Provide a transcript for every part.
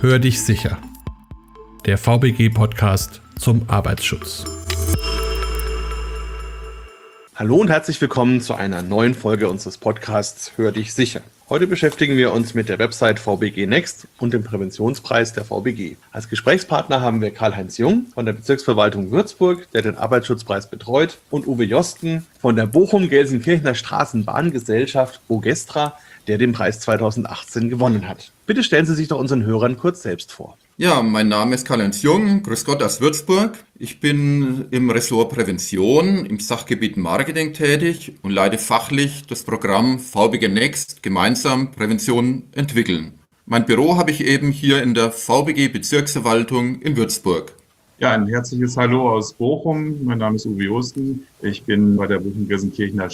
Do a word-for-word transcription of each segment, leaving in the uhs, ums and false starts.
Hör dich sicher. Der V B G-Podcast zum Arbeitsschutz. Hallo und herzlich willkommen zu einer neuen Folge unseres Podcasts Hör dich sicher. Heute beschäftigen wir uns mit der Website V B G Next und dem Präventionspreis der V B G. Als Gesprächspartner haben wir Karl-Heinz Jung von der Bezirksverwaltung Würzburg, der den Arbeitsschutzpreis betreut, und Uwe Josten von der Bochum-Gelsenkirchener Straßenbahngesellschaft Bogestra, der den Preis zweitausendachtzehn gewonnen hat. Bitte stellen Sie sich doch unseren Hörern kurz selbst vor. Ja, mein Name ist Karl-Heinz Jung, grüß Gott aus Würzburg. Ich bin im Ressort Prävention im Sachgebiet Marketing tätig und leite fachlich das Programm V B G Next gemeinsam Prävention entwickeln. Mein Büro habe ich eben hier in der V B G Bezirksverwaltung in Würzburg. Ja, ein herzliches Hallo aus Bochum. Mein Name ist Uwe Josten. Ich bin bei der Bochum-Gelsenkirchener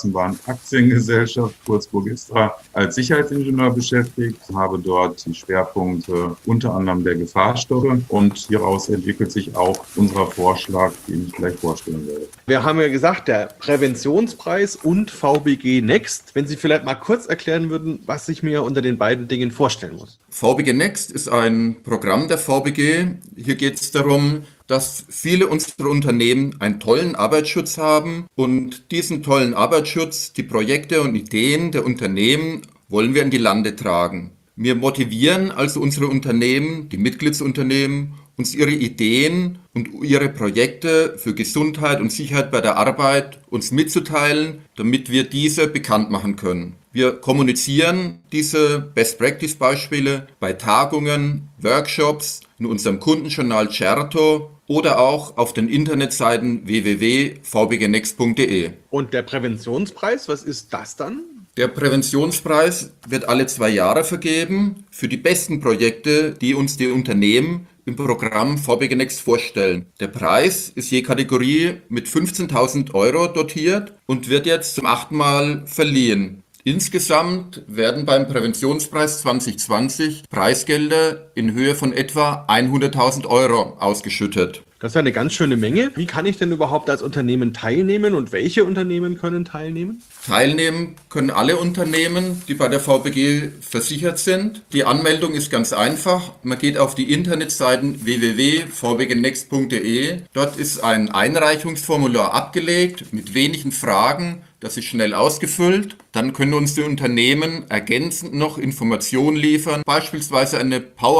Straßenbahn-Aktiengesellschaft, kurz Bogestra, als Sicherheitsingenieur beschäftigt, habe dort die Schwerpunkte unter anderem der Gefahrstoffe, und hieraus entwickelt sich auch unser Vorschlag, den ich gleich vorstellen werde. Wir haben ja gesagt, der Präventionspreis und V B G Next. Wenn Sie vielleicht mal kurz erklären würden, was ich mir unter den beiden Dingen vorstellen muss. V B G Next ist ein Programm der V B G. Hier geht es darum, dass viele unserer Unternehmen einen tollen Arbeitsschutz haben, und diesen tollen Arbeitsschutz, die Projekte und Ideen der Unternehmen wollen wir in die Lande tragen. Wir motivieren also unsere Unternehmen, die Mitgliedsunternehmen, uns ihre Ideen und ihre Projekte für Gesundheit und Sicherheit bei der Arbeit uns mitzuteilen, damit wir diese bekannt machen können. Wir kommunizieren diese Best-Practice-Beispiele bei Tagungen, Workshops, in unserem Kundenjournal Certo oder auch auf den Internetseiten w w w punkt v b g next punkt d e. Und der Präventionspreis, was ist das dann? Der Präventionspreis wird alle zwei Jahre vergeben für die besten Projekte, die uns die Unternehmen im Programm V B G Next vorstellen. Der Preis ist je Kategorie mit fünfzehntausend Euro dotiert und wird jetzt zum achten Mal verliehen. Insgesamt werden beim Präventionspreis zwanzig zwanzig Preisgelder in Höhe von etwa hunderttausend Euro ausgeschüttet. Das ist ja eine ganz schöne Menge. Wie kann ich denn überhaupt als Unternehmen teilnehmen und welche Unternehmen können teilnehmen? Teilnehmen können alle Unternehmen, die bei der V B G versichert sind. Die Anmeldung ist ganz einfach. Man geht auf die Internetseiten w w w punkt v b g next punkt d e. Dort ist ein Einreichungsformular abgelegt mit wenigen Fragen. Das ist schnell ausgefüllt. Dann können uns die Unternehmen ergänzend noch Informationen liefern, beispielsweise eine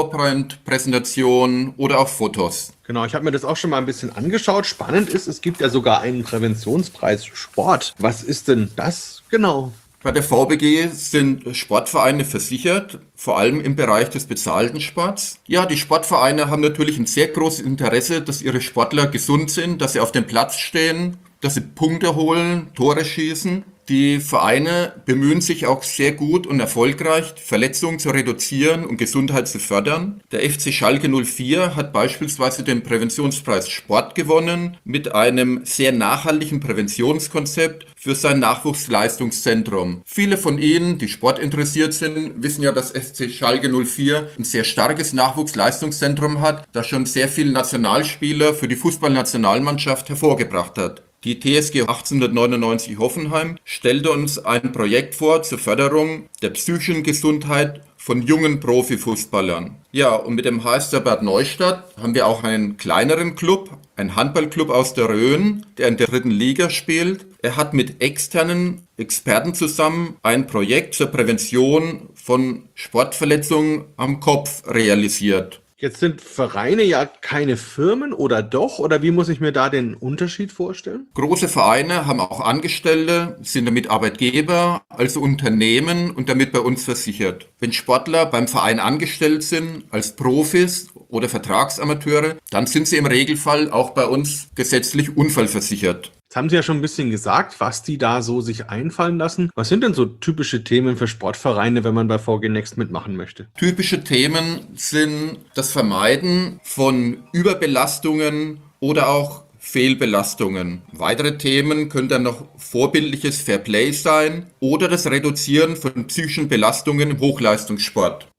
PowerPoint-Präsentation oder auch Fotos. Genau, ich habe mir das auch schon mal ein bisschen angeschaut. Spannend ist, es gibt ja sogar einen Präventionspreis Sport. Was ist denn das genau? Bei der V B G sind Sportvereine versichert, vor allem im Bereich des bezahlten Sports. Ja, die Sportvereine haben natürlich ein sehr großes Interesse, dass ihre Sportler gesund sind, dass sie auf dem Platz stehen, dass sie Punkte holen, Tore schießen. Die Vereine bemühen sich auch sehr gut und erfolgreich, Verletzungen zu reduzieren und Gesundheit zu fördern. Der F C Schalke null vier hat beispielsweise den Präventionspreis Sport gewonnen mit einem sehr nachhaltigen Präventionskonzept für sein Nachwuchsleistungszentrum. Viele von Ihnen, die Sport interessiert sind, wissen ja, dass F C Schalke null vier ein sehr starkes Nachwuchsleistungszentrum hat, das schon sehr viele Nationalspieler für die Fußballnationalmannschaft hervorgebracht hat. Die T S G achtzehnhundertneunundneunzig Hoffenheim stellte uns ein Projekt vor zur Förderung der psychischen Gesundheit von jungen Profifußballern. Ja, und mit dem H S Bad Neustadt haben wir auch einen kleineren Club, einen Handballclub aus der Rhön, der in der dritten Liga spielt. Er hat mit externen Experten zusammen ein Projekt zur Prävention von Sportverletzungen am Kopf realisiert. Jetzt sind Vereine ja keine Firmen, oder doch? Oder wie muss ich mir da den Unterschied vorstellen? Große Vereine haben auch Angestellte, sind damit Arbeitgeber, also Unternehmen, und damit bei uns versichert. Wenn Sportler beim Verein angestellt sind, als Profis oder Vertragsamateure, dann sind sie im Regelfall auch bei uns gesetzlich unfallversichert. Jetzt haben Sie ja schon ein bisschen gesagt, was die da so sich einfallen lassen. Was sind denn so typische Themen für Sportvereine, wenn man bei V G Next mitmachen möchte? Typische Themen sind das Vermeiden von Überbelastungen oder auch Fehlbelastungen. Weitere Themen können dann noch vorbildliches Fairplay sein oder das Reduzieren von psychischen Belastungen im Hochleistungssport.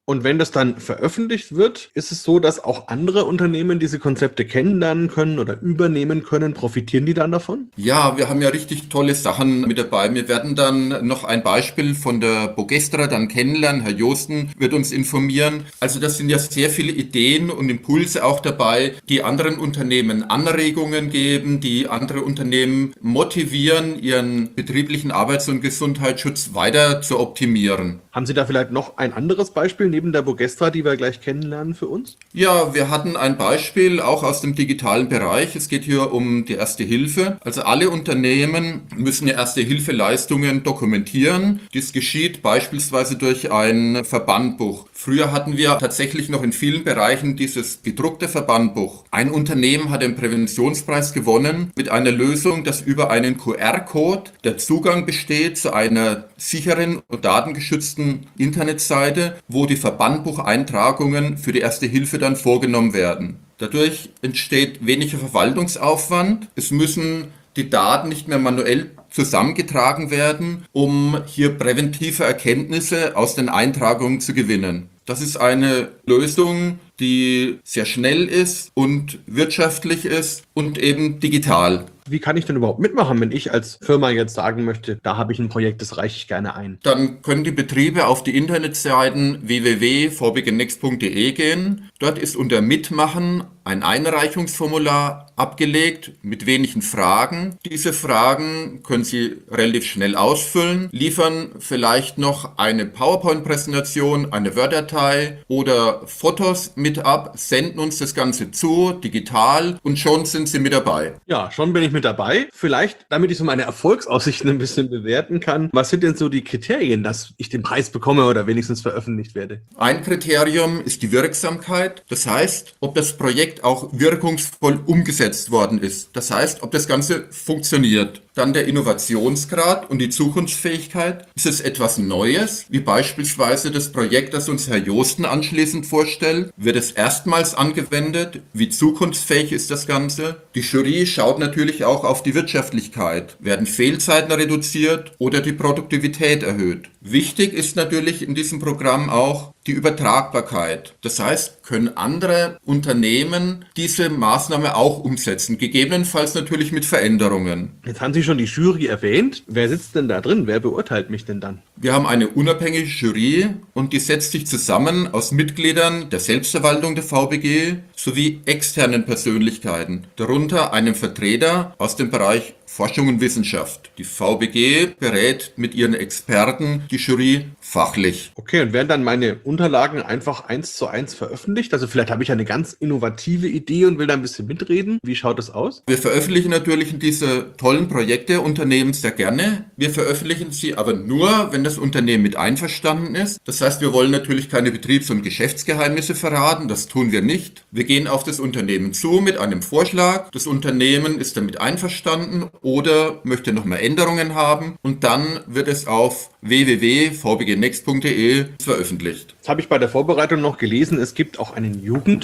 Und wenn das dann veröffentlicht wird, ist es so, dass auch andere Unternehmen diese Konzepte kennenlernen können oder übernehmen können? Profitieren die dann davon? Ja, wir haben ja richtig tolle Sachen mit dabei. Wir werden dann noch ein Beispiel von der Bogestra dann kennenlernen. Herr Joosten wird uns informieren. Also das sind ja sehr viele Ideen und Impulse auch dabei, die anderen Unternehmen Anregungen geben, die andere Unternehmen motivieren, ihren betrieblichen Arbeits- und Gesundheitsschutz weiter zu optimieren. Haben Sie da vielleicht noch ein anderes Beispiel neben der Bogestra, die wir gleich kennenlernen für uns? Ja, wir hatten ein Beispiel auch aus dem digitalen Bereich. Es geht hier um die Erste Hilfe. Also alle Unternehmen müssen Erste-Hilfe-Leistungen dokumentieren. Dies geschieht beispielsweise durch ein Verbandbuch. Früher hatten wir tatsächlich noch in vielen Bereichen dieses gedruckte Verbandbuch. Ein Unternehmen hat den Präventionspreis gewonnen mit einer Lösung, dass über einen Q R-Code der Zugang besteht zu einer sicheren und datengeschützten Internetseite, wo die Verbandbucheintragungen für die Erste Hilfe dann vorgenommen werden. Dadurch entsteht weniger Verwaltungsaufwand. Es müssen die Daten nicht mehr manuell zusammengetragen werden, um hier präventive Erkenntnisse aus den Eintragungen zu gewinnen. Das ist eine Lösung, die sehr schnell ist und wirtschaftlich ist und eben digital. Wie kann ich denn überhaupt mitmachen, wenn ich als Firma jetzt sagen möchte, da habe ich ein Projekt, das reiche ich gerne ein? Dann können die Betriebe auf die Internetseiten w w w punkt v b g next punkt d e gehen. Dort ist unter Mitmachen ein Einreichungsformular abgelegt mit wenigen Fragen. Diese Fragen können Sie relativ schnell ausfüllen, liefern vielleicht noch eine PowerPoint-Präsentation, eine Word-Datei oder Fotos mit ab, senden uns das Ganze zu, digital, und schon sind Sie mit dabei. Ja, schon bin ich mit dabei. Vielleicht, damit ich so meine Erfolgsaussichten ein bisschen bewerten kann, was sind denn so die Kriterien, dass ich den Preis bekomme oder wenigstens veröffentlicht werde? Ein Kriterium ist die Wirksamkeit. Das heißt, ob das Projekt auch wirkungsvoll umgesetzt worden ist. Das heißt, ob das Ganze funktioniert. Dann der Innovationsgrad und die Zukunftsfähigkeit. Ist es etwas Neues, wie beispielsweise das Projekt, das uns Herr Joosten anschließend vorstellt? Wird es erstmals angewendet? Wie zukunftsfähig ist das Ganze? Die Jury schaut natürlich auch auf die Wirtschaftlichkeit. Werden Fehlzeiten reduziert oder die Produktivität erhöht? Wichtig ist natürlich in diesem Programm auch die Übertragbarkeit. Das heißt, können andere Unternehmen diese Maßnahme auch umsetzen, gegebenenfalls natürlich mit Veränderungen. Jetzt haben Sie schon die Jury erwähnt. Wer sitzt denn da drin? Wer beurteilt mich denn dann? Wir haben eine unabhängige Jury und die setzt sich zusammen aus Mitgliedern der Selbstverwaltung der V B G sowie externen Persönlichkeiten, darunter einem Vertreter aus dem Bereich Forschung und Wissenschaft. Die V B G berät mit ihren Experten die Jury fachlich. Okay, und werden dann meine Unterlagen einfach eins zu eins veröffentlicht? Also vielleicht habe ich eine ganz innovative Idee und will da ein bisschen mitreden. Wie schaut das aus? Wir veröffentlichen natürlich diese tollen Projekte Unternehmen sehr gerne. Wir veröffentlichen sie aber nur, wenn das Unternehmen mit einverstanden ist. Das heißt, wir wollen natürlich keine Betriebs- und Geschäftsgeheimnisse verraten. Das tun wir nicht. Wir gehen auf das Unternehmen zu mit einem Vorschlag. Das Unternehmen ist damit einverstanden oder möchte nochmal Änderungen haben, und dann wird es auf w w w punkt v b g next punkt d e veröffentlicht. Jetzt habe ich bei der Vorbereitung noch gelesen, es gibt auch einen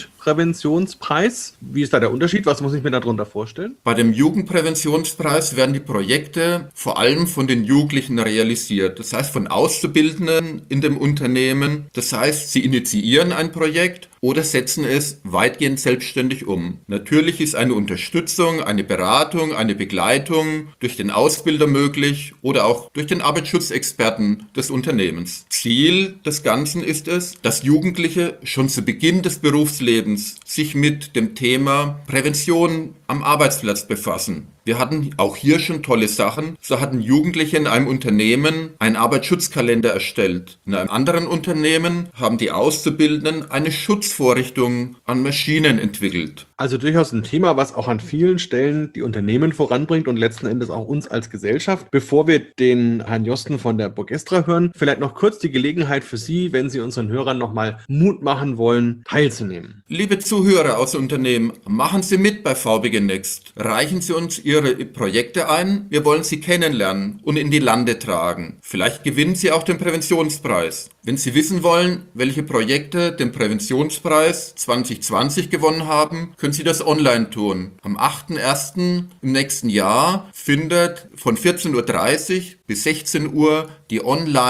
Jugendpräventionspreis. Wie ist da der Unterschied? Was muss ich mir darunter vorstellen? Bei dem Jugendpräventionspreis werden die Projekte vor allem von den Jugendlichen realisiert. Das heißt, von Auszubildenden in dem Unternehmen. Das heißt, sie initiieren ein Projekt oder setzen es weitgehend selbstständig um. Natürlich ist eine Unterstützung, eine Beratung, eine Begleitung durch den Ausbilder möglich oder auch durch den Arbeitsschutzexperten des Unternehmens. Ziel des Ganzen ist es, dass Jugendliche schon zu Beginn des Berufslebens sich mit dem Thema Prävention am Arbeitsplatz befassen. Wir hatten auch hier schon tolle Sachen. So hatten Jugendliche in einem Unternehmen einen Arbeitsschutzkalender erstellt. In einem anderen Unternehmen haben die Auszubildenden eine Schutzvorrichtung an Maschinen entwickelt. Also durchaus ein Thema, was auch an vielen Stellen die Unternehmen voranbringt und letzten Endes auch uns als Gesellschaft. Bevor wir den Herrn Joosten von der Bogestra hören, vielleicht noch kurz die Gelegenheit für Sie, wenn Sie unseren Hörern nochmal Mut machen wollen, teilzunehmen. Liebe Zuhörer aus Unternehmen, machen Sie mit bei V B G Next. Reichen Sie uns Ihre Projekte ein. Wir wollen Sie kennenlernen und in die Lande tragen. Vielleicht gewinnen Sie auch den Präventionspreis. Wenn Sie wissen wollen, welche Projekte den Präventionspreis zwanzig zwanzig gewonnen haben, können Sie das online tun. Am achten ersten im nächsten Jahr findet von vierzehn Uhr dreißig bis bis sechzehn Uhr die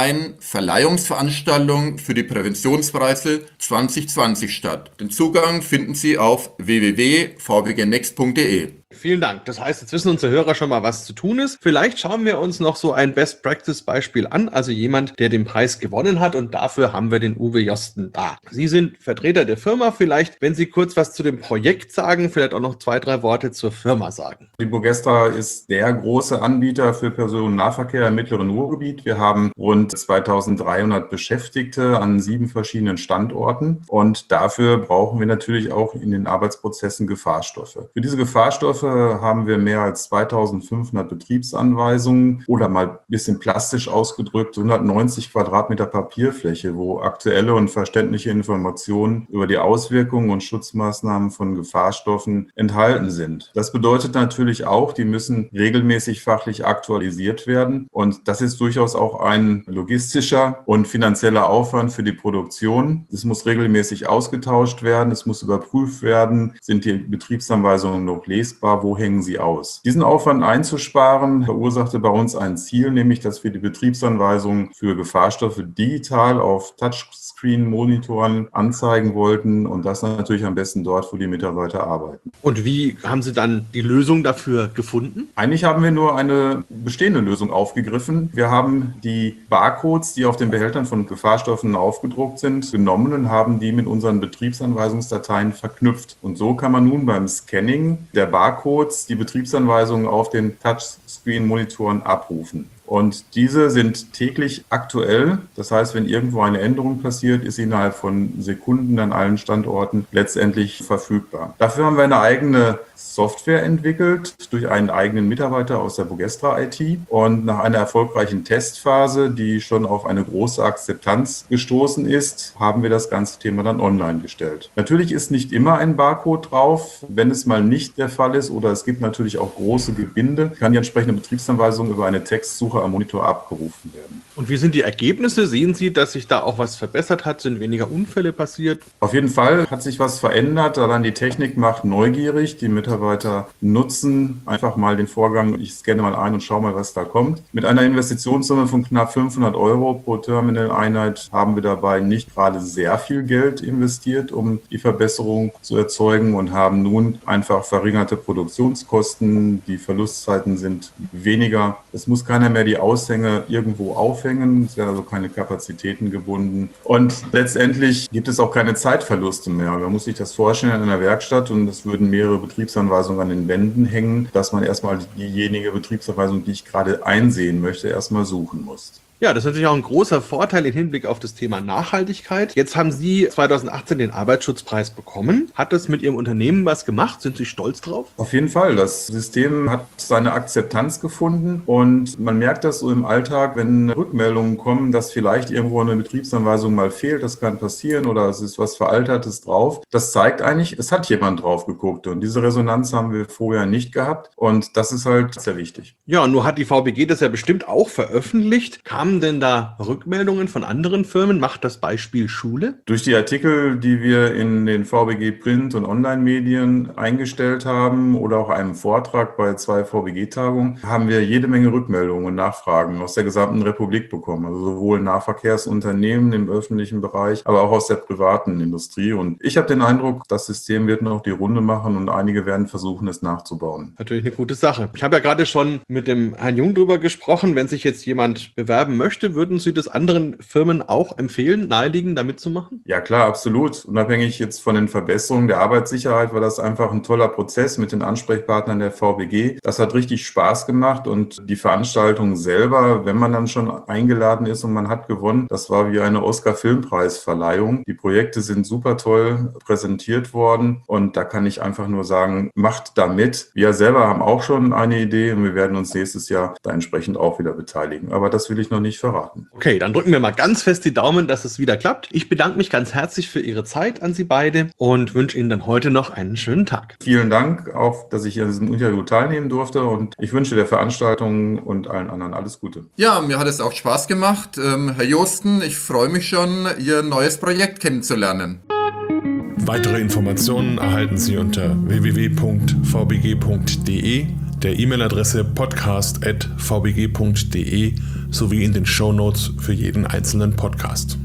Online-Verleihungsveranstaltung für die Präventionspreise zwanzig zwanzig statt. Den Zugang finden Sie auf w w w punkt v b g next punkt d e. Vielen Dank. Das heißt, jetzt wissen unsere Hörer schon mal, was zu tun ist. Vielleicht schauen wir uns noch so ein Best-Practice-Beispiel an, also jemand, der den Preis gewonnen hat, und dafür haben wir den Uwe Josten da. Sie sind Vertreter der Firma. Vielleicht, wenn Sie kurz was zu dem Projekt sagen, vielleicht auch noch zwei, drei Worte zur Firma sagen. Die Bogestra ist der große Anbieter für Personennahverkehr im mittleren Ruhrgebiet. Wir haben rund zweitausenddreihundert Beschäftigte an sieben verschiedenen Standorten, und dafür brauchen wir natürlich auch in den Arbeitsprozessen Gefahrstoffe. Für diese Gefahrstoffe haben wir mehr als zweitausendfünfhundert Betriebsanweisungen oder mal ein bisschen plastisch ausgedrückt hundertneunzig Quadratmeter Papierfläche, wo aktuelle und verständliche Informationen über die Auswirkungen und Schutzmaßnahmen von Gefahrstoffen enthalten sind. Das bedeutet natürlich auch, die müssen regelmäßig fachlich aktualisiert werden, und das ist durchaus auch ein logistischer und finanzieller Aufwand für die Produktion. Es muss regelmäßig ausgetauscht werden, es muss überprüft werden, sind die Betriebsanweisungen noch lesbar, wo hängen sie aus. Diesen Aufwand einzusparen verursachte bei uns ein Ziel, nämlich dass wir die Betriebsanweisungen für Gefahrstoffe digital auf Touchscreen-Monitoren anzeigen wollten, und das natürlich am besten dort, wo die Mitarbeiter arbeiten. Und wie haben Sie dann die Lösung dafür gefunden? Eigentlich haben wir nur eine bestehende Lösung aufgegriffen. Wir haben die Barcodes, die auf den Behältern von Gefahrstoffen aufgedruckt sind, genommen und haben die mit unseren Betriebsanweisungsdateien verknüpft. Und so kann man nun beim Scanning der Barcodes die Betriebsanweisungen auf den Touchscreen-Monitoren abrufen. Und diese sind täglich aktuell. Das heißt, wenn irgendwo eine Änderung passiert, ist sie innerhalb von Sekunden an allen Standorten letztendlich verfügbar. Dafür haben wir eine eigene Software entwickelt durch einen eigenen Mitarbeiter aus der Bogestra I T. Und nach einer erfolgreichen Testphase, die schon auf eine große Akzeptanz gestoßen ist, haben wir das ganze Thema dann online gestellt. Natürlich ist nicht immer ein Barcode drauf. Wenn es mal nicht der Fall ist oder es gibt natürlich auch große Gebinde, kann die entsprechende Betriebsanweisung über eine Textsuche am Monitor abgerufen werden. Und wie sind die Ergebnisse? Sehen Sie, dass sich da auch was verbessert hat? Sind weniger Unfälle passiert? Auf jeden Fall hat sich was verändert. Allein die Technik macht neugierig. Die Mitarbeiter nutzen einfach mal den Vorgang, ich scanne mal ein und schaue mal, was da kommt. Mit einer Investitionssumme von knapp fünfhundert Euro pro Terminal-Einheit haben wir dabei nicht gerade sehr viel Geld investiert, um die Verbesserung zu erzeugen, und haben nun einfach verringerte Produktionskosten. Die Verlustzeiten sind weniger. Es muss keiner mehr die Aushänge irgendwo aufhängen. Es werden also keine Kapazitäten gebunden. Und letztendlich gibt es auch keine Zeitverluste mehr. Man muss sich das vorstellen in einer Werkstatt, und es würden mehrere Betriebsanweisungen an den Wänden hängen, dass man erstmal diejenige Betriebsanweisung, die ich gerade einsehen möchte, erstmal suchen muss. Ja, das ist natürlich auch ein großer Vorteil im Hinblick auf das Thema Nachhaltigkeit. Jetzt haben Sie zweitausendachtzehn den Arbeitsschutzpreis bekommen. Hat das mit Ihrem Unternehmen was gemacht? Sind Sie stolz drauf? Auf jeden Fall. Das System hat seine Akzeptanz gefunden, und man merkt das so im Alltag, wenn Rückmeldungen kommen, dass vielleicht irgendwo eine Betriebsanweisung mal fehlt. Das kann passieren, oder es ist was Veraltertes drauf. Das zeigt eigentlich, es hat jemand drauf geguckt, und diese Resonanz haben wir vorher nicht gehabt, und das ist halt sehr wichtig. Ja, und nur hat die V B G das ja bestimmt auch veröffentlicht. Kamen denn da Rückmeldungen von anderen Firmen? Macht das Beispiel Schule? Durch die Artikel, die wir in den V B G Print- und Online-Medien eingestellt haben oder auch einem Vortrag bei zwei V B G-Tagungen, haben wir jede Menge Rückmeldungen und Nachfragen aus der gesamten Republik bekommen. Also sowohl Nahverkehrsunternehmen im öffentlichen Bereich, aber auch aus der privaten Industrie. Und ich habe den Eindruck, das System wird noch die Runde machen, und einige werden versuchen, es nachzubauen. Natürlich eine gute Sache. Ich habe ja gerade schon mit dem Herrn Jung drüber gesprochen. Wenn sich jetzt jemand bewerben möchte, würden Sie das anderen Firmen auch empfehlen, naheliegen, da mitzumachen? Ja klar, absolut. Unabhängig jetzt von den Verbesserungen der Arbeitssicherheit war das einfach ein toller Prozess mit den Ansprechpartnern der V B G. Das hat richtig Spaß gemacht, und die Veranstaltung selber, wenn man dann schon eingeladen ist und man hat gewonnen, das war wie eine Oscar-Filmpreisverleihung. Die Projekte sind super toll präsentiert worden, und da kann ich einfach nur sagen, macht da mit. Wir selber haben auch schon eine Idee, und wir werden uns nächstes Jahr da entsprechend auch wieder beteiligen. Aber das will ich noch nicht verraten. Okay, dann drücken wir mal ganz fest die Daumen, dass es wieder klappt. Ich bedanke mich ganz herzlich für Ihre Zeit an Sie beide und wünsche Ihnen dann heute noch einen schönen Tag. Vielen Dank auch, dass ich an diesem Interview teilnehmen durfte, und ich wünsche der Veranstaltung und allen anderen alles Gute. Ja, mir hat es auch Spaß gemacht. Ähm, Herr Josten, ich freue mich schon, Ihr neues Projekt kennenzulernen. Weitere Informationen erhalten Sie unter w w w punkt v b g punkt d e, der E-Mail-Adresse podcast at v b g punkt d e sowie in den Shownotes für jeden einzelnen Podcast.